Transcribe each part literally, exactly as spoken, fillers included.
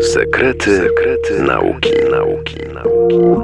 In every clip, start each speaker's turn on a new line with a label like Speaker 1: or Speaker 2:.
Speaker 1: Sekrety, sekrety nauki, nauki, nauki.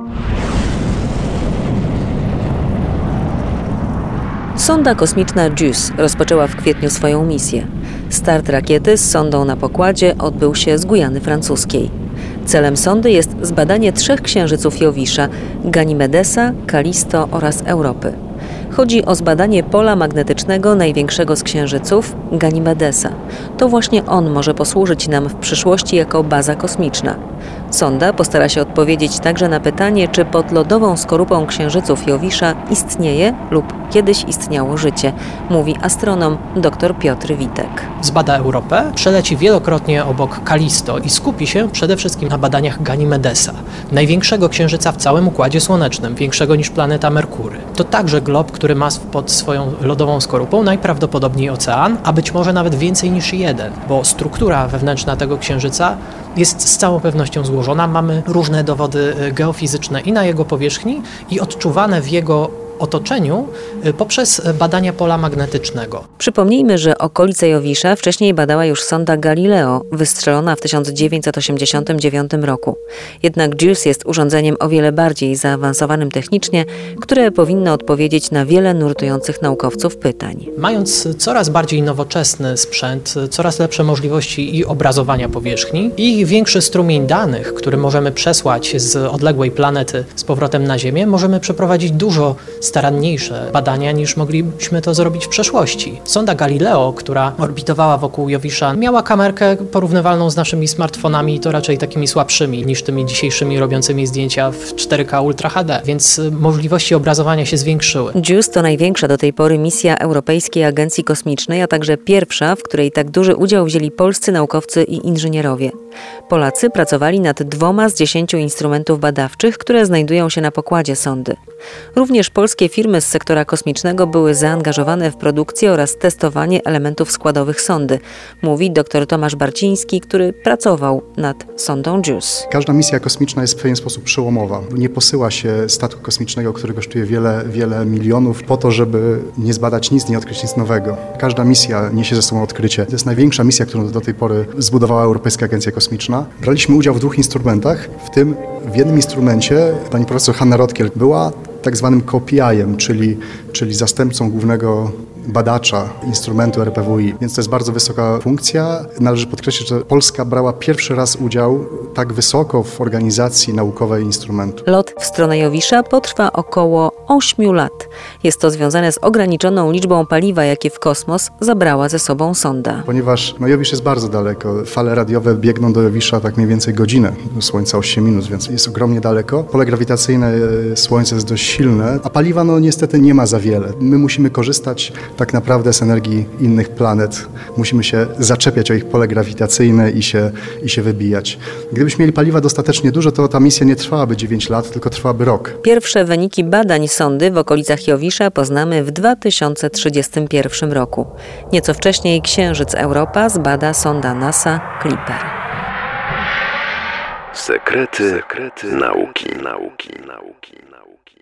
Speaker 2: Sonda kosmiczna JUICE rozpoczęła w kwietniu swoją misję. Start rakiety z sondą na pokładzie odbył się z Gujany Francuskiej. Celem sondy jest zbadanie trzech księżyców Jowisza – Ganimedesa, Kalisto oraz Europy. Chodzi o zbadanie pola magnetycznego największego z księżyców – Ganimedesa. To właśnie on może posłużyć nam w przyszłości jako baza kosmiczna. Sonda postara się odpowiedzieć także na pytanie, czy pod lodową skorupą księżyców Jowisza istnieje lub kiedyś istniało życie, mówi astronom dr Piotr Witek.
Speaker 3: Zbada Europę, przeleci wielokrotnie obok Kalisto i skupi się przede wszystkim na badaniach Ganimedesa, największego księżyca w całym Układzie Słonecznym, większego niż planeta Merkury. To także glob, który ma pod swoją lodową skorupą najprawdopodobniej ocean, a być może nawet więcej niż jeden, bo struktura wewnętrzna tego księżyca jest z całą pewnością złożona. Mamy różne dowody geofizyczne i na jego powierzchni, i odczuwane w jego otoczeniu poprzez badania pola magnetycznego.
Speaker 2: Przypomnijmy, że okolice Jowisza wcześniej badała już sonda Galileo, wystrzelona w tysiąc dziewięćset osiemdziesiątym dziewiątym roku. Jednak JUICE jest urządzeniem o wiele bardziej zaawansowanym technicznie, które powinno odpowiedzieć na wiele nurtujących naukowców pytań.
Speaker 3: Mając coraz bardziej nowoczesny sprzęt, coraz lepsze możliwości i obrazowania powierzchni i większy strumień danych, który możemy przesłać z odległej planety z powrotem na Ziemię, możemy przeprowadzić dużo staranniejsze badania, niż moglibyśmy to zrobić w przeszłości. Sonda Galileo, która orbitowała wokół Jowisza, miała kamerkę porównywalną z naszymi smartfonami, i to raczej takimi słabszymi niż tymi dzisiejszymi robiącymi zdjęcia w cztery K Ultra H D, więc możliwości obrazowania się zwiększyły.
Speaker 2: JUICE to największa do tej pory misja Europejskiej Agencji Kosmicznej, a także pierwsza, w której tak duży udział wzięli polscy naukowcy i inżynierowie. Polacy pracowali nad dwoma z dziesięciu instrumentów badawczych, które znajdują się na pokładzie sondy. Również polskie firmy z sektora kosmicznego były zaangażowane w produkcję oraz testowanie elementów składowych sondy, mówi dr Tomasz Barciński, który pracował nad sondą JUICE.
Speaker 4: Każda misja kosmiczna jest w pewien sposób przełomowa. Nie posyła się statku kosmicznego, który kosztuje wiele, wiele milionów, po to, żeby nie zbadać nic, nie odkryć nic nowego. Każda misja niesie ze sobą odkrycie. To jest największa misja, którą do tej pory zbudowała Europejska Agencja Kosmiczna. Braliśmy udział w dwóch instrumentach, w tym w jednym instrumencie pani profesor Hanna Rotkiel była tak zwanym K P I-em, czyli, czyli zastępcą głównego badacza instrumentu R P W I, więc to jest bardzo wysoka funkcja. Należy podkreślić, że Polska brała pierwszy raz udział tak wysoko w organizacji naukowej instrumentu.
Speaker 2: Lot w stronę Jowisza potrwa około ośmiu lat. Jest to związane z ograniczoną liczbą paliwa, jakie w kosmos zabrała ze sobą sonda.
Speaker 4: Ponieważ no, Jowisz jest bardzo daleko. Fale radiowe biegną do Jowisza tak mniej więcej godzinę, do Słońca osiem minut, więc jest ogromnie daleko. Pole grawitacyjne Słońca jest dość silne, a paliwa no niestety nie ma za wiele. My musimy korzystać tak naprawdę z energii innych planet. Musimy się zaczepiać o ich pole grawitacyjne i się, i się wybijać. Gdybyśmy mieli paliwa dostatecznie dużo, to ta misja nie trwałaby dziewięć lat, tylko trwałaby rok.
Speaker 2: Pierwsze wyniki badań sondy w okolicach Jowisza poznamy w dwa tysiące trzydziestym pierwszym roku. Nieco wcześniej Księżyc Europa zbada sonda NASA Clipper.
Speaker 1: Sekrety, sekrety nauki, nauki, nauki, nauki.